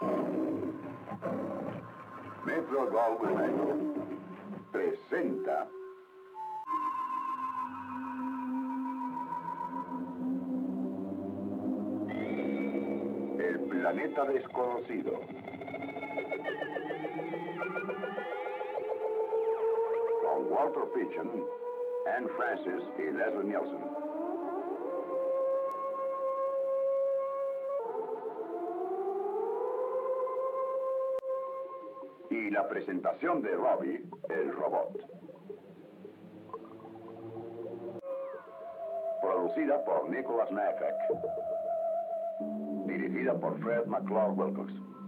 Metro-Goldwyn presenta El planeta desconocido. Con Walter Pitchen, Anne Francis y Leslie Nielsen. Y la presentación de Robbie, el robot. Producida por Nicholas Knafek. Dirigida por Fred McClure Wilcox.